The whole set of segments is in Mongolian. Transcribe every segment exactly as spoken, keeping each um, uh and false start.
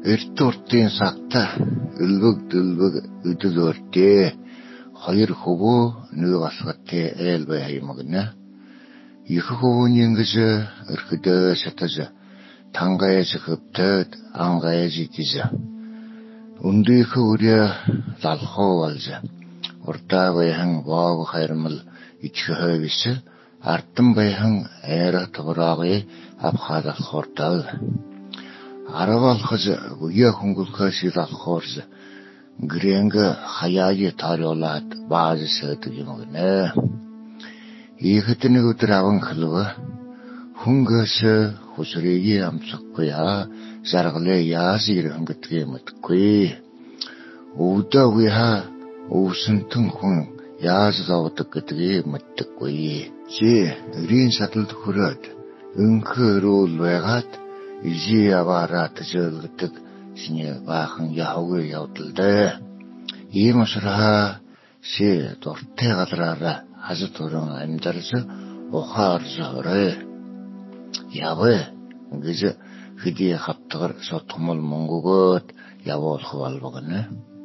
Эртүртийн сагта ылбэг дылбэг ыдыл өртээ хоёр хөвөө нэг асгатээ ээл бай хаймагна. Их хөвөөний ингэж өрхөдөө сатаж тангаяж хөвтөд ангаяж идэж. Үндих үрэ залхоо болж уртаа байхан баав хайрмал ичхөөвис артан байхан эра товрааги авхадал хортал. Аравалхаж уя хунгулхаш залхоорж грэнгэ хаяаji тариолаад баажсэдэг юм гэнэ. Ийхэтний өдөр аван хлва хүнгээс хусрэги амцхгүй жаргалээ яас ирэн гэдгийг мэдгүй. Өвдөө уя өвсөнтөн хүн яаж зовдөг гэдгийг мэддэггүй. Чи рин саталд хүрээд өнхөрүүл байгаад ижи аваараа төжөлгдөг шинэ баахан явгүй явдалдаа. Ийм усраа си дуртай галраараа хаз туран амьдарч ухаарж орой. Яваа гэж хэдий хавтгаар сотгомол монгогоод явуулах болбогно.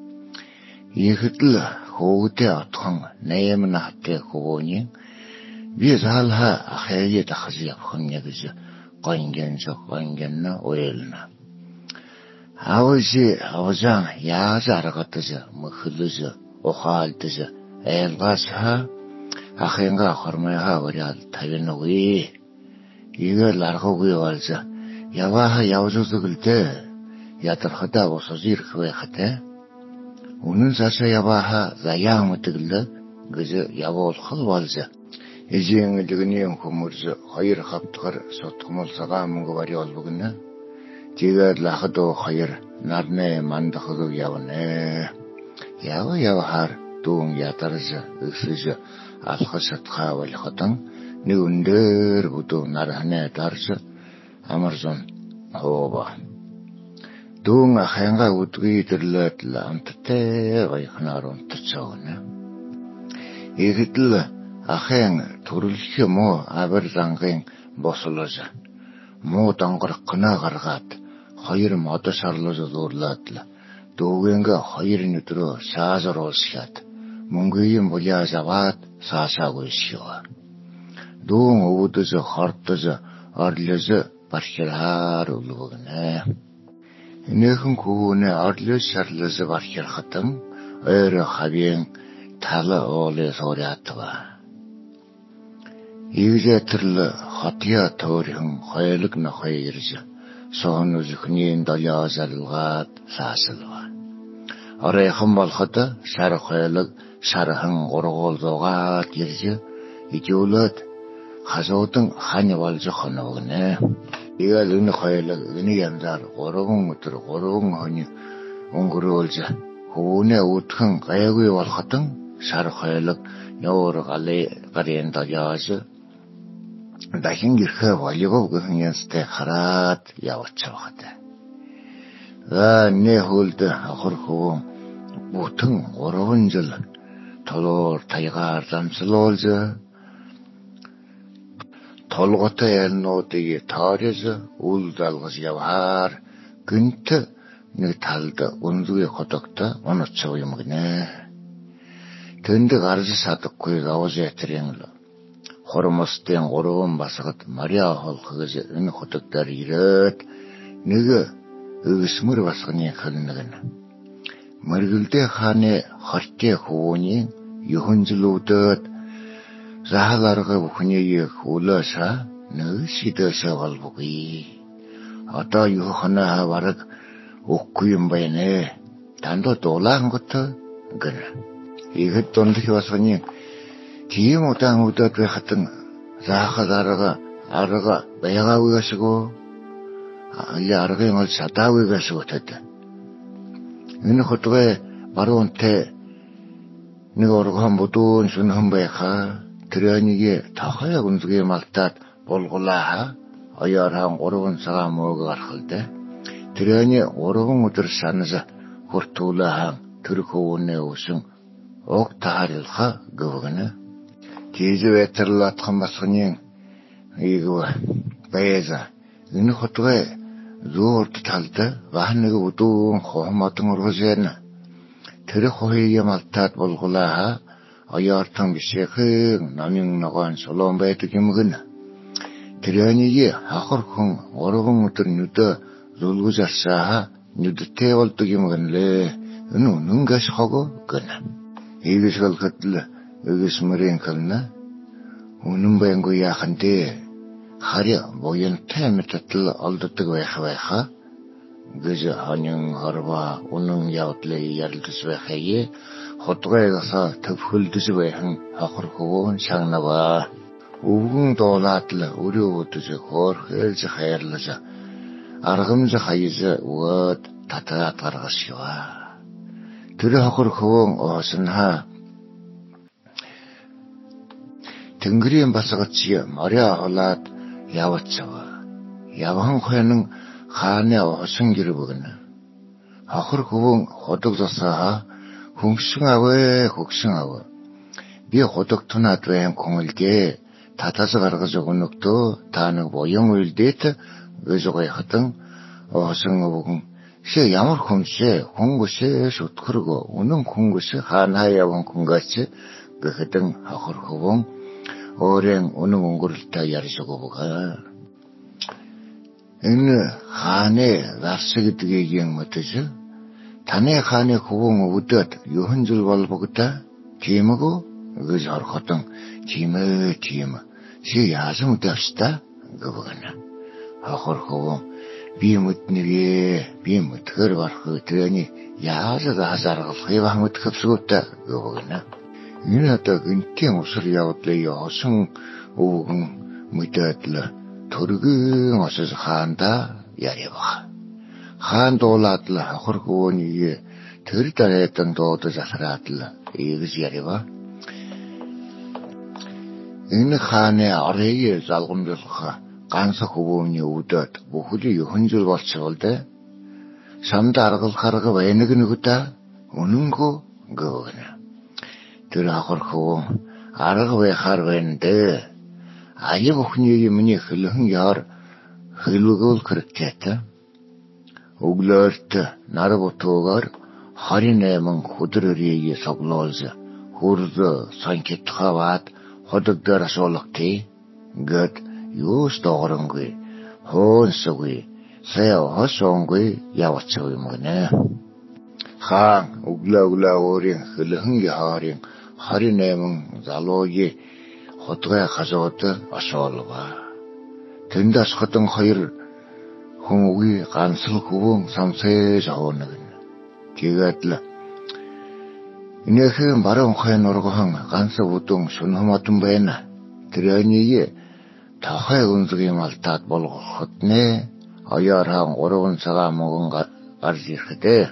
Ийхэтл хөөгдөө отхон нэм нахтай хөвөөний би залха ахяа дахж явах нь гэж гонген зогонген ойлна. Авши авжан яаж аргадаж мөхлөж ухаалдаж айлгасха ахинга хормайха уриал тавинуги. Игээр аргагүй болж явааха явжуулгылдээ ядархада босож ирэх байхтай. Үнэн цаашаа явааха заяа мэдэглээ гэж явуулах болж эжийн лэгний хүмүүрж хоёр хавтгаар сотгомол цагаан мөнгө барь олбогно. Тэгээд лахадо хоёр нарны мандахыг явна. Ява явахаар дүүн ядарж өсөж алхаж сатхаа болохотон нэг өндөр бүдүү нар ханаа дарж амарзон хооба. Дүүн ханга үдгүй дэрлээд амттай байхнаар унтцаана. Ийгдэл ахын төрөлх муу авар зангийн бослож муу донгорхно гаргаад хоёр мод шарлуулж зуурлаад дүүгэнгэ хоёр өдрөө саазруулсаад мөнгөний буляаж аваад саасаагүй шива. Дүүн өвдөж хортож орлож бархираар үлвэгнэ. Энэхэн хүүнэ орлож шарлаж бархирхатан ойр хавийн тал оолээ сууриатва. Ийгэтэрл хотья төөрхөн хойлог нохой ирж соон үзхнийн долоо залгаад саасалва. Оройхон болоход шар хойлог шархан ургуул зугаад ирж ижүүлээд хасуудан хань болж хоногнэ. Игээл энэ хойлог энэ янзаар гурван өдөр гурван хонь өнгөрөөлж хүүнэ үтхэн гайгүй болоход шар хойлог нуур галээ гарын долоож дахин ирэхэ болиго гэх юмстай хараад явчихваа. За нэ хөлд ахор хөө бүтэн гурван жил толоор таягаар замслуулж толготой ялнуудыг таарж үл залгаж яваар гэнт нэг талд өнзгүй хотогтой онцоо юм гинэ. Тэнд гарч садахгүй аваж ятрын хормостын гурван басгад Мария холх гэж энэ хотогдоор ирээд нэг өвсмөр басганы хөлнэгэн. Мэргэлдээ хааны хортой хөвөний юхэнжлүүдэд захаларга бүхнийг хүлээсаа нэг шидэсэ болбогүй. Одоо юу ханаа бараг өггүй юм байна. Тандо дулаан готоо гэр. Ихэд дондох басганы тийм удаан удаад байхад захаларга арга байгаагүй гэсгөө али аргын ол садаагүй гэсгөө тэд. Энэ хотгой баруунтай нэг оргон будуун сүнхэн байхаа тэрэнийг тахаяг үнзгээ малтаад булгулаа оёрхан гурван цагаан мөөг гаргалдэ. Тэрэний гурван өдөр санаж хуртуулаа төрх өвнөө өсөн ог таарилха гөвгөнө. Тийж ветерлатхан басганы ийгөө баяза энэ хотгой зуурд талда бахан нэг өдүүн хохом одон ургажэна. Тэр хохиё малтаад булгулаа аяартан бишэхэн намын ногоон солон байдаг юм гэнэ. Тэрэнийг хахар хүн урган өдөр нүдэ зүлгэж арсаа нүдтэй болдог юм гэнэ. Энэ нүнгаш хого гэнэ. Ийгээс голхотл эгээс мөрийн кална. Үнэн байнгүй яахантэй харя боёнтай мэттэл олддог байх байхаа. Гэж ханин харва үнэн явдлыг ярилдаж байхаа. Хотгоёгосоо төвхөлдөж байхан хахар хөвөн шагнава. Өвгөн доолаад л өрөө өдөж хөөрхөлж хайрлаж аргамж хайж өгөөд татаад гаргашгаа. Тэр хахар хөвөн ооснаа тэнгэрийн басгацчи моря холаад явцгаа. Явхан хойнон хааны осон гэр бүгнэ. Хахар хөвөн ходог засаа хөнгсөн авэ хөгсөн авэ. Би ходог тунаад байм конголгээ татаас гаргаж өгнөгдөө та нэг боён үйлдээд өжгөө хатан осон бүгэн шээ ямар хүмшээ хөнгөшөө шүтгэргөө үнэн хөнгөш хаана яван хөнгөч гэхэдэн хахар хөвөн өөрийн үнэн өнгөрлөлтөй ярьж өгөөг. Энэ хааны зарс гэдгийг юм мэдэж таны хааны хөвөн өвдөд юухан зүйл болбогдоо тийм үү гэж орхотон тийм ээ тийм чи яасан үдэвчтэй гэвгэнэ. Хахар хөвөн би мэднэгээ би мэдхэр барах өдрөний яасаг хасаргах хэвэн мэдхэвсгүүтэй гэвгэнэ. Энэ одоо гинтийн усар явдлыг яасан өвгөн мэдээдл төргийн осос хаанда яриа. Хаан дуулаад л хахар хөвөний тэр дараатан дуудаж асраад л ийгс яриа. Энэ хааны орыг залгамжлах ганц хөвөний өвдөд бүхэл юхэн зүйл болчихвол дээ. Самд аргал харга байнаг нэгдэ үнэнгөө гэвгэнэ. Тэр хахар хөвөн арга байхаар байна дээ. Аяг өхний юмны хөлхөн яар хөлгөөл хэрэгтэйтэй. Өглөөрт нар бутуугаар харин найман хөдрөрийг соглоолж хурд санкет хаваад ходог дээр асуулгатий гэд юус доогоронгүй хоонсгүй сая хосонгүй явцгүй юм гэнэ. Хаан өглөө өглөө өөрийн хөлхөн яарын харин найман залуугийн хотгой хасууд асуулгаа. Тэнд асхотон хоёр хүн үгүй ганцл хөвөн самсэж авна гэнэ. Тэгээд л инэхэн баруун хойн ургохон ганц бүдүүн шунхаматан байна. Тэрнийг тахай үнзгийн малтаад болгоход нэ аяархан гурван цагаан мөгөн гарч ирэхдээ.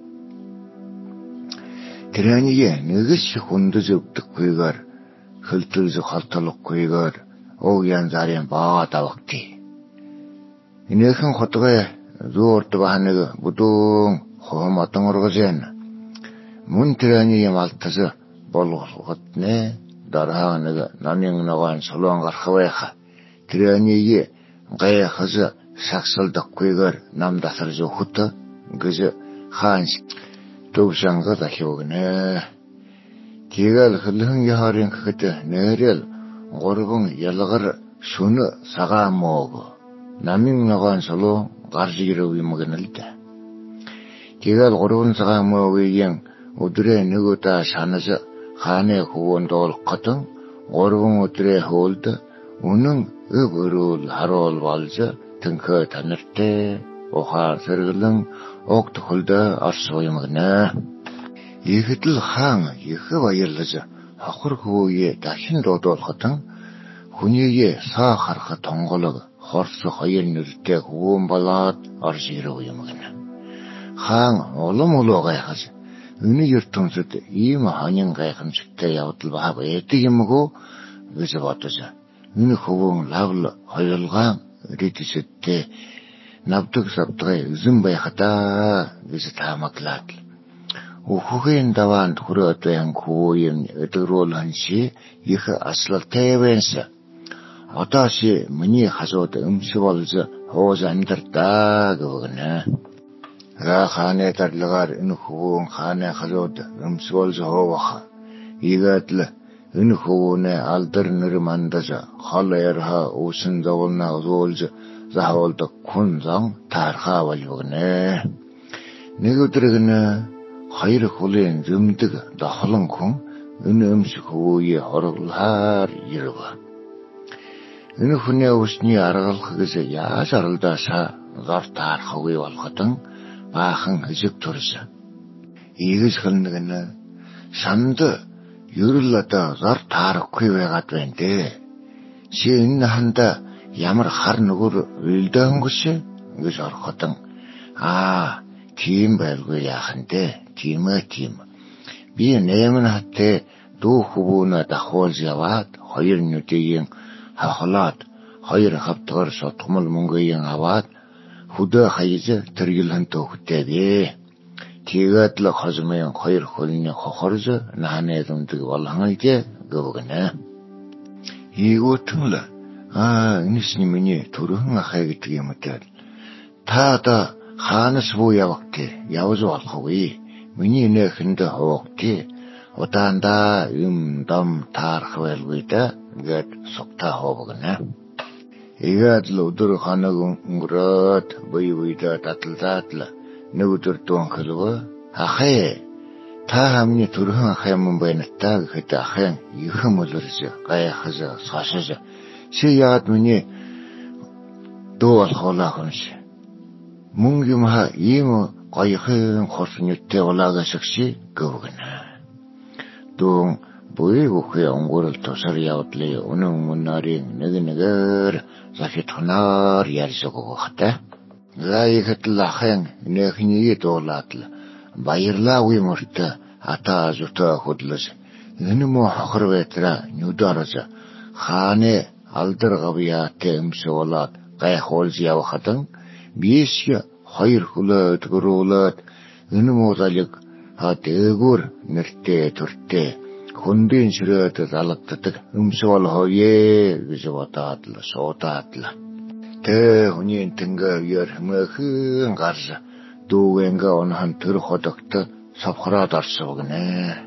Тэрнийг нэгс хүндэж өвдөхгүйгээр хөлтөж халтолгохгүйгээр өв янз арын баад авахти. Инэхэн хотгой зуурд бааныг бүдүүн хом отон ургажэна. Мөн тэрний малтас болгоход нэ дараа нэг намын ногоон солон гарах байха. Тэрнийг гайхаж сагсалдахгүйгээр нам дасарж өгөхөд гэж хаан төвшангад ахиогнэ. Тэгэл хөлхөн яарын гэхэд нэрэл гурван ялгар шүн сагаан моог намын ногоон солон гарч ирэв юм гэнэ л дээ. Тэгэл гурван сагаан моогийн өдрөө нэг удаа санаж хааны хөвөн доолгоход гурван өдрөө хөөлд үнэн өв өрөөл харуул болж тэнхэ танартай ухаан сэргэлэн огт хөлдө орсоо юм гэнэ. Ихэдл хаан их баярлаж хахар хөвөе дахин дуудуулахад хүнийг саа харах тонголог хорс хоёр нэртэй хөвөн болоод орж ирэв юм гэнэ. Хаан улам улуу гайхаж энэ ертөнцид ийм ханин гайхамшигтай явдал баг байдаг юмгүй гэж бодож энэ хөвөн лавл хоёулгаан ритэсэдтэй навдаг савдгай эзэн байхадаа гэж таамаглаад Ухугийн даваанд хүрээд байн хөөем өдрөөлөн ши их аслалтай байнса. Одоо ши миний хасууд өмсө болж 호자 안들다 그거네. 가 칸에 달라갈 은후운 칸에 가져다 음수월저 호와ха. 이것들 은후운에 알더너를 만다자 할레르하 우슨 저올나 우올저 자홀도 군장 다르하월 보네. 네거들은 hayır kulin zımdık da halın kun ınımsı kuvuyu horulhar yırva. Inı hüne usni aragal kızı ya sarılda sa zar tar kuvuyu valgatın bağın hızık tursa. İğiz kılnıgını sandı yürüllada zar tar kuvuyu gatvendi. Senin handa yamır har nugur ülden güsü güz orgatın. Aa kim belgü yakındı. Kima kima. Bir nemin hatta du hubuna da holziyat, hayır nüteyin hahalat, hayır haptar satkumul mungayin avat, huda hayızı tırgılhan tohuttebi. Tigatla khazmayan hayır holini khakharızı nahane edimdik valhanayke gavgana. Iğotungla, aa inisini mini turuhun ahayagitigi mutal. Ta da khanı sıvuya vakti yavuz valhavi. Mini ne hinde hoqti otanda um dam tarix velgida get sokta hobgna igat lodur khanagun ngrat bayuida tatldatla nudur ton khilwa akhe ta hamni turhan khaymın baynatta khita khayn yihmulurja qayxaza sashaja siyat mini doal khola khunsh mungimha yimo qayxın xorsunyutte olaga şıkşı gıvgına. Doğun buyi vukuya ongurul tosar yavutli onun munnarin nigi nigir zafit hunar yarısı gıvıqta. Gayi kıtla xen nekniyi doğlatlı. Bayırla uymurta ata azuta hudlız. Gini mu haqır vetra nyudarıza. Khane aldır gabiyate imsi olat qayx olzi yavxatın. Biyesya hayır hulat, gurulat, ını mozalık, ha degur, nirte, turte, kundin şirata zalıktatık, ımsıval hoye, güzü vatatlı, sotatlı. Te hunyen tınga yer, mıhın garza, doğenga onhan tır xodaktı, sapkhara darsı bugüne.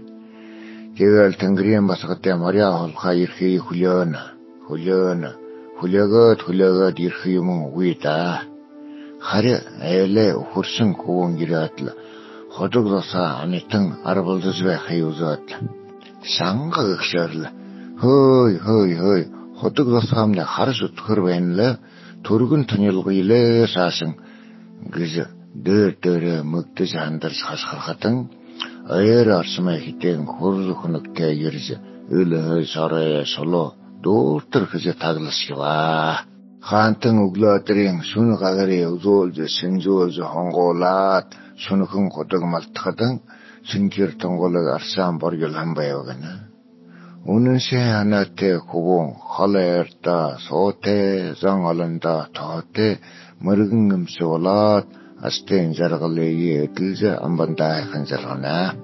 Tegal tıngriyen basıqıtte marya holqa yirxiyi hulyana, hulyana, hulyagat, hulyagat yirxiyimun uyda. Xare eyle ukursun kuvun giratla. Xoduqlasa anettin arabaldız ve xeyuzatla. Sanqa ıqşarla. Hoy, hoy, hoy. Xoduqlasa hamle xarısı tıkır benle turgun tünelgüyle sasın. Gızı dör dörü mıqtı jandırız xasqırxatın. Ayır arsıma hiten kurzu xunukta yirzi. Ölü saraya solo doğurtur kızı taglısı va. Xantın uğlatırın şunu qagari uzolcu, sinzolcu hongolat, şunu kın qoduğum altıqadın, sünkir tongolag arsan borgul hambayogana. Onun sehanate kubun, xalayarda, sote, zangalında, tote, mırgın gımsı olat, asteyn zargılayı etilce ambanda ayxın zargana.